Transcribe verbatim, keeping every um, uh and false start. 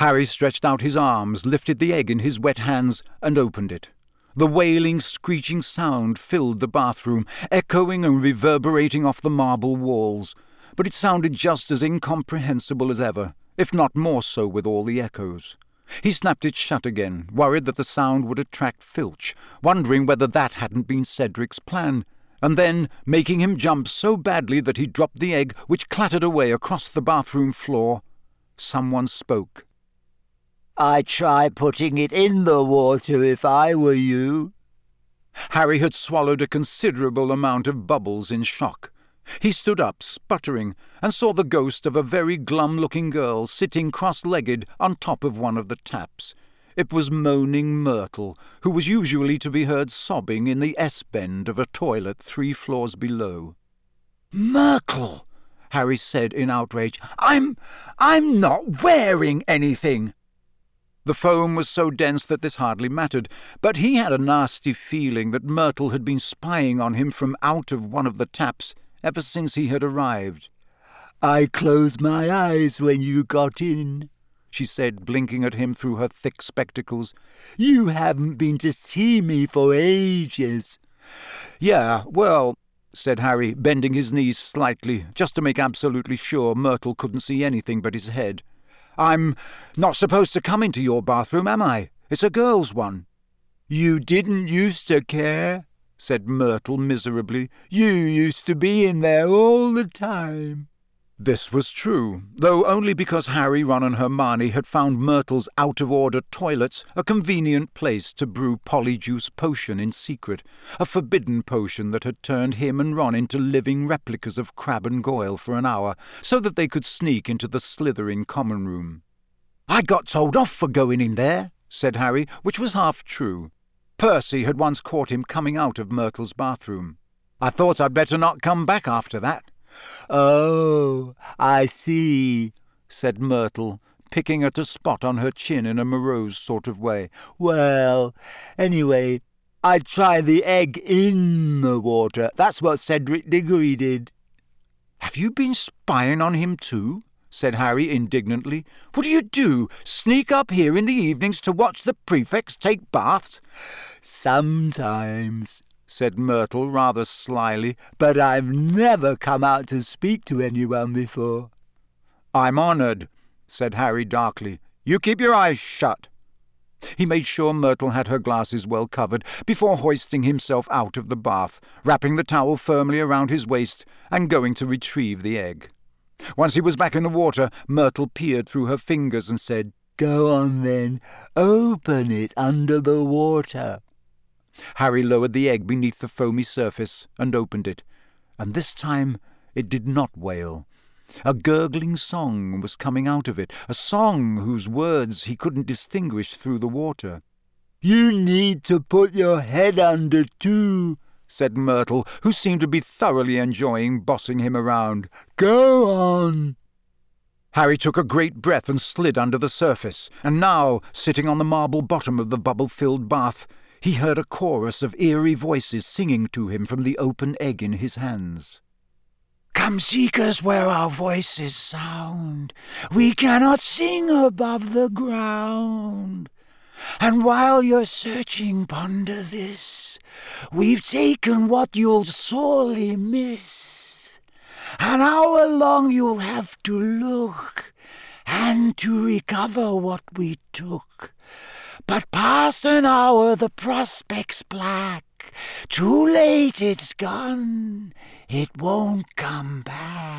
Harry stretched out his arms, lifted the egg in his wet hands, and opened it. The wailing, screeching sound filled the bathroom, echoing and reverberating off the marble walls, but it sounded just as incomprehensible as ever, if not more so with all the echoes. He snapped it shut again, worried that the sound would attract Filch, wondering whether that hadn't been Cedric's plan, and then making him jump so badly that he dropped the egg, which clattered away across the bathroom floor. Someone spoke. "I'd try putting it in the water if I were you." Harry had swallowed a considerable amount of bubbles in shock. He stood up, sputtering, and saw the ghost of a very glum-looking girl sitting cross-legged on top of one of the taps. It was moaning Myrtle, who was usually to be heard sobbing in the S-bend of a toilet three floors below. "Myrtle!" Harry said in outrage. I'm... I'm not wearing anything!" The foam was so dense that this hardly mattered, but he had a nasty feeling that Myrtle had been spying on him from out of one of the taps ever since he had arrived. "I closed my eyes when you got in," she said, blinking at him through her thick spectacles. "You haven't been to see me for ages." "Yeah, well," said Harry, bending his knees slightly, just to make absolutely sure Myrtle couldn't see anything but his head. "I'm not supposed to come into your bathroom, am I? It's a girl's one." "You didn't used to care," said Myrtle miserably. "You used to be in there all the time." This was true, though only because Harry, Ron and Hermione had found Myrtle's out-of-order toilets a convenient place to brew Polyjuice Potion in secret, a forbidden potion that had turned him and Ron into living replicas of Crabbe and Goyle for an hour, so that they could sneak into the Slytherin common room. "I got told off for going in there," said Harry, which was half true. Percy had once caught him coming out of Myrtle's bathroom. "I thought I'd better not come back after that." "Oh, I see," said Myrtle, picking at a spot on her chin in a morose sort of way. "Well, anyway, I'd try the egg in the water. That's what Cedric Diggory did." "Have you been spying on him too?" said Harry indignantly. "What do you do? Sneak up here in the evenings to watch the prefects take baths?" "Sometimes," said Myrtle rather slyly, "but I've never come out to speak to anyone before." "I'm honoured," said Harry darkly. "You keep your eyes shut." He made sure Myrtle had her glasses well covered before hoisting himself out of the bath, wrapping the towel firmly around his waist and going to retrieve the egg. Once he was back in the water, Myrtle peered through her fingers and said, "Go on then, open it under the water." Harry lowered the egg beneath the foamy surface and opened it, and this time it did not wail. A gurgling song was coming out of it, a song whose words he couldn't distinguish through the water. "You need to put your head under too," said Myrtle, who seemed to be thoroughly enjoying bossing him around. "Go on." Harry took a great breath and slid under the surface, and now, sitting on the marble bottom of the bubble-filled bath, he heard a chorus of eerie voices singing to him from the open egg in his hands. "Come seek us where our voices sound. We cannot sing above the ground. And while you're searching, ponder this. We've taken what you'll sorely miss. An hour long you'll have to look, and to recover what we took. But past an hour the prospect's black. Too late, it's gone. It won't come back."